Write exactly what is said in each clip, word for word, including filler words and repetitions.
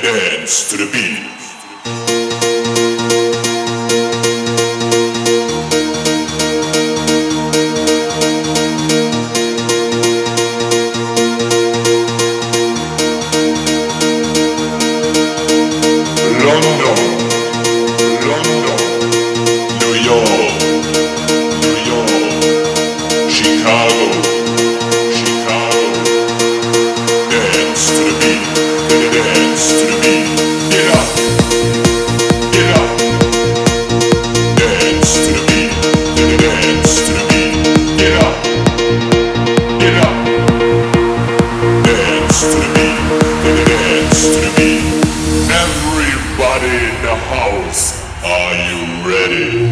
Dance to the beat. London, London, New York, New York, Chicago, Chicago. Dance to the beat, dance to the beat. Get up, get up. Dance to the beat, dance to the beat. Get up, get up. Dance to the beat, dance to the beat. Everybody in the house, are you ready?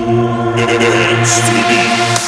Dance to the beat.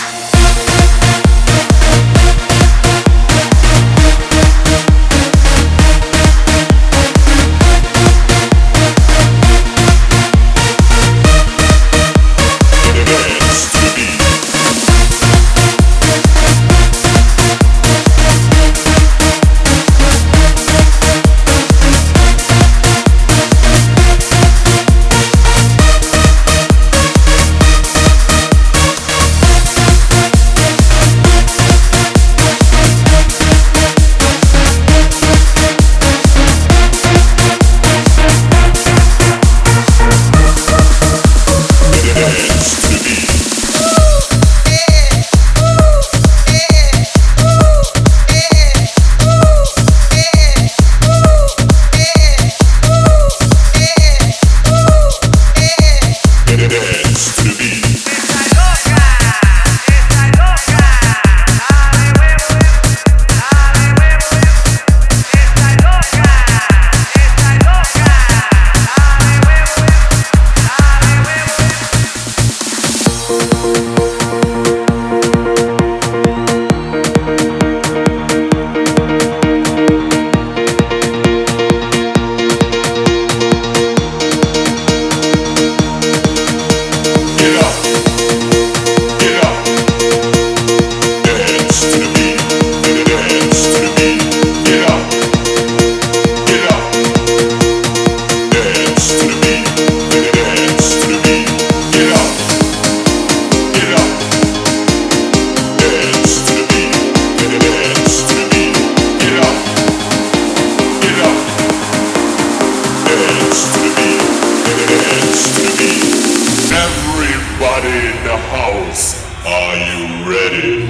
Everybody in the house, are you ready?